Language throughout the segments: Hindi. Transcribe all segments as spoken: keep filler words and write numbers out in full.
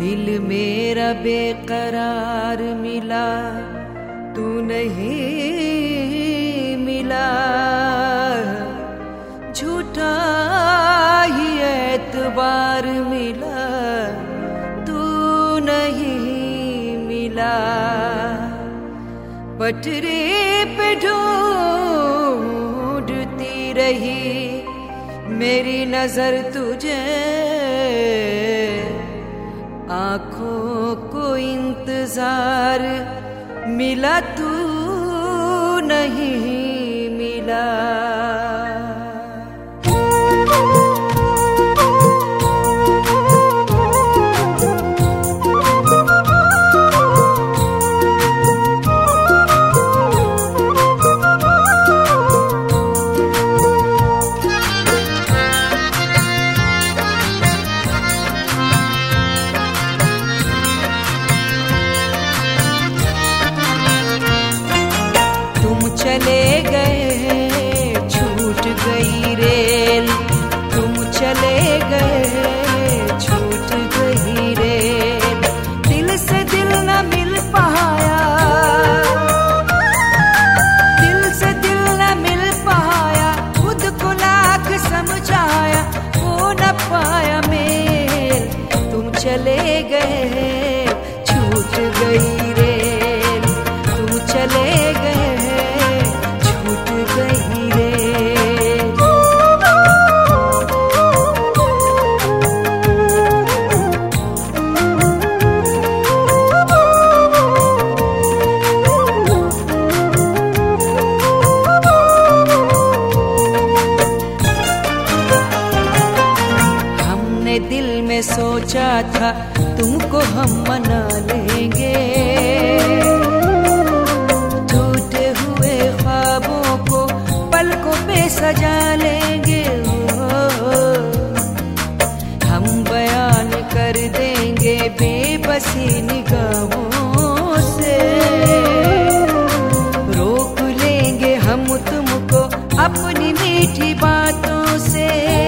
दिल मेरा बेकरार मिला, तू नहीं मिला। झूठा ही एतबार मिला, तू नहीं मिला। पटरी पे ढूंढती रही मेरी नजर तुझे, आँखों को इंतजार मिला, तू नहीं मिला। चले गए छूट गई रेल, तुम चले गए छूट गई रेल। दिल से दिल न मिल पाया, दिल से दिल न मिल पाया। खुद को लाख समझाया, हो न पाया मेल। तुम चले गए छूट गई रेल, तुम चले गए दिल में सोचा था तुमको हम मना लेंगे, टूटे हुए ख्वाबों को पलकों पे सजा लेंगे। हम बयान कर देंगे बेबसी निगाहों से, रोक लेंगे हम तुमको अपनी मीठी बातों से।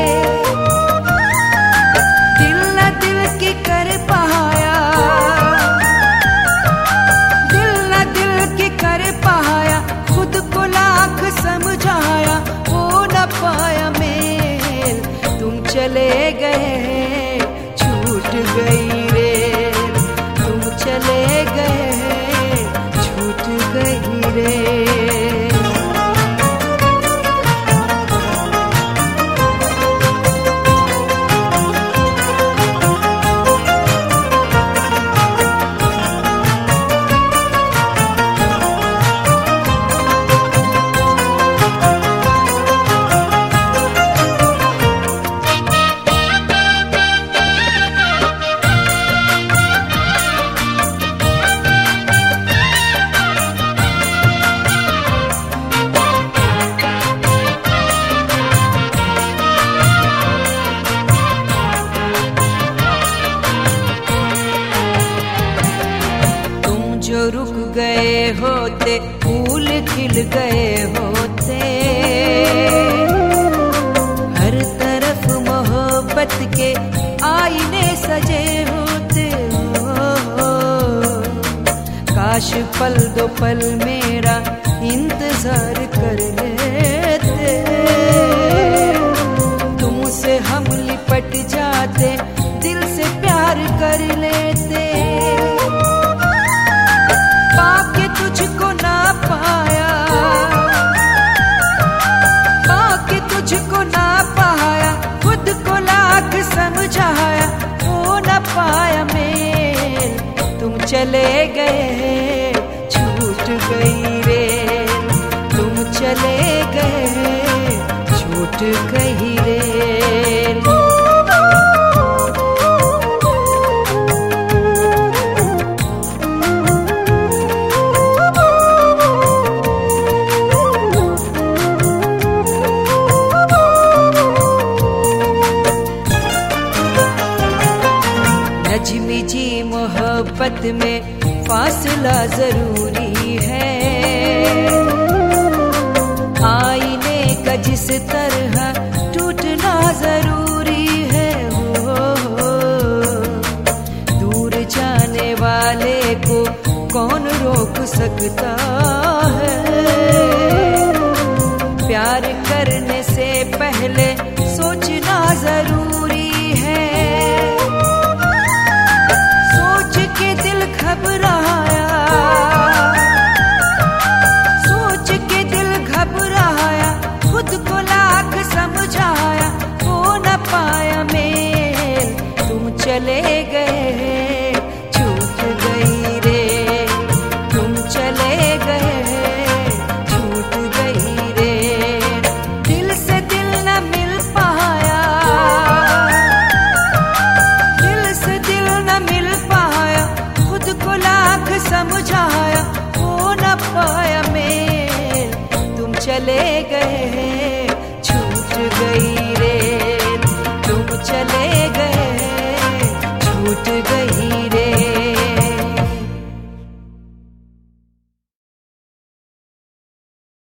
कर पाया दिल न दिल की कर पाया, खुद को लाख समझाया, हो न पाया मेल। तुम चले गए छूट गई रेल, तुम चले गए छूट गई रेल। जो रुक गए होते फूल खिल गए होते, हर तरफ मोहब्बत के आईने सजे होते। हो काश पल दो पल मेरा इंतजार कर लेते, तुमसे हम लिपट जाते, दिल से प्यार कर लेते। पाके तुझको ना पाया, पाके तुझको ना पाया, खुद को लाख समझाया, हो न पाया मेल। तुम चले गए छूट गई रेल, तुम चले गए छूट गई रेल। नजमी जी मोहब्बत में फासला जरूरी है, आईने का जिस तरह टूटना जरूरी है। हो दूर लगता है। प्यार करने से पहले सोचना जरूरी है। सोच के दिल घबराया, सोच के दिल घबराया, खुद को लाख समझाया, हो न पाया मेल, तुम चले गए, छूट गई रे, तुम चले गए, छूट गई रे। दिल से दिल न मिल पाया, दिल से दिल न मिल पाया, खुद को लाख समझाया, हो न पाया मेल, तुम चले गए, छूट गई रे, तुम चले गए, छूट गई